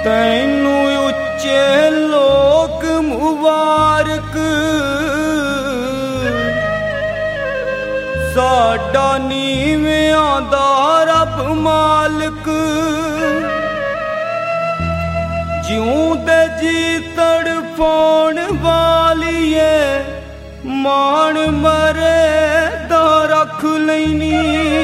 तैनू उच्चे लोक मुबारक, साडा नीवियां दा रब मालिक। जिऊंदे जी तड़फाउण वालिए, मान मरे दा रख लैनी।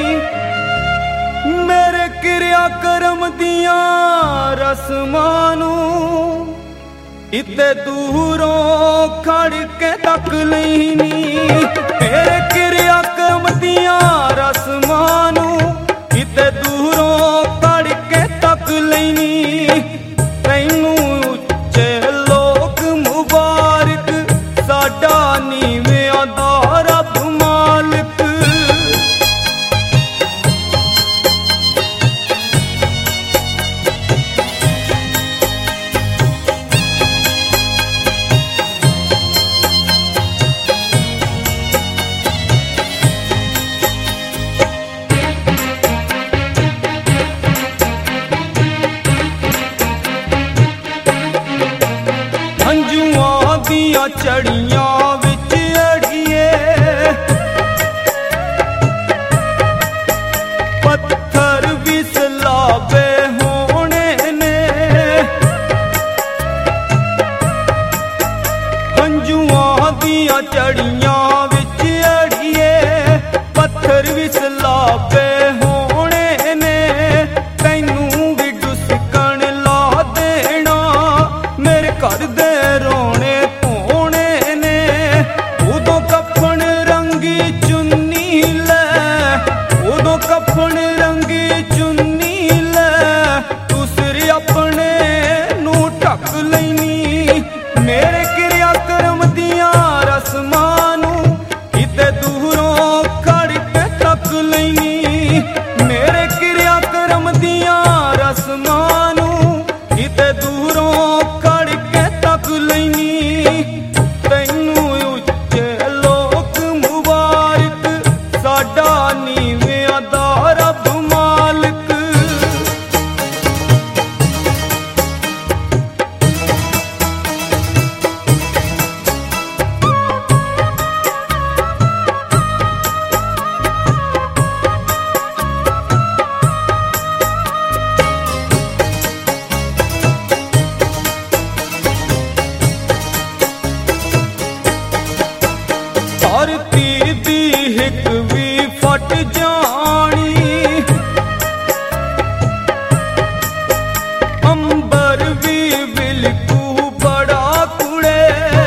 मेरे क्रिया कर्म दियां रस्मां नूं इते दूरों खड़ के तक लैनी। मेरे क्रिया कर्म दियां रस्मां नूं इते दूरों खड़ के तक लैनी। तैनू उच्चे लोक मुबारक, साडा नीवियां दा रब मालिक। हंजुआं दियां चढ़ियां विच अड़िए, पत्थर भी सलाबे होने ने। हंजुआं दियां चढ़ियां विच अड़िए, पत्थर भी सलाबे होने ने। तैनू भी डुसकण ला देना, मेरे घर दे रोने धोने ने। उदों कफन रंगी चुन्नी लै, उदों कफन रंगी चुन्नी लै, तू सिर अपने नू ढक लैनी। मेरे क्रिया कर्म दियां रस्मां नूं इते दूरों खड़ के तक लैनी। मेरे क्रिया कर्म दियां रस्मां नूं इते दूरों खड़ के तक लैनी। तैनू उच्चे लोक मुबारक, साडा नीवियां दा रब मालिक। धरती दी हिक भी फट जानी, अंबर भी बिलकू बड़ा कुड़े।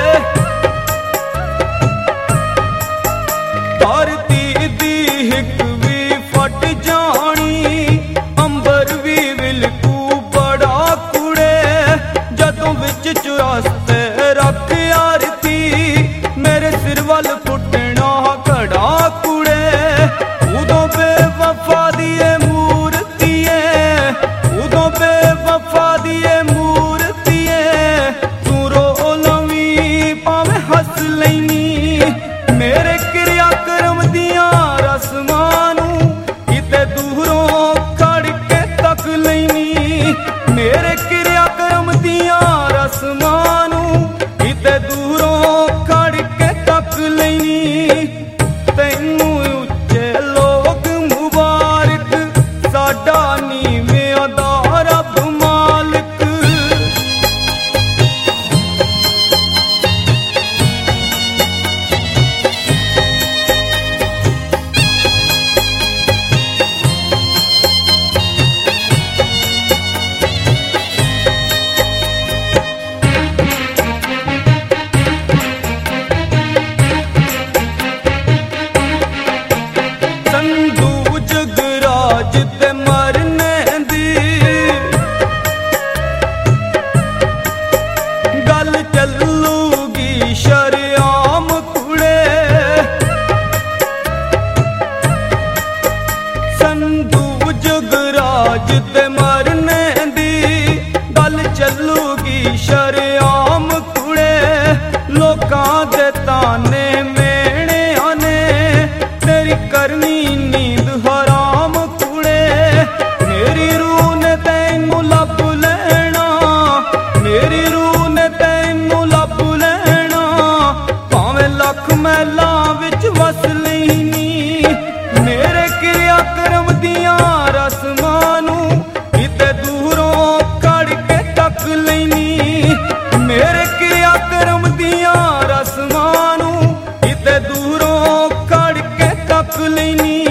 धरती दी हिक भी फट जानी, अंबर भी बिलकू बड़ा कुड़े। जदों विच चुरास्ते रख आरती, मेरे सिर वल फुटना घड़ा कुड़े। ਲੈਨੀ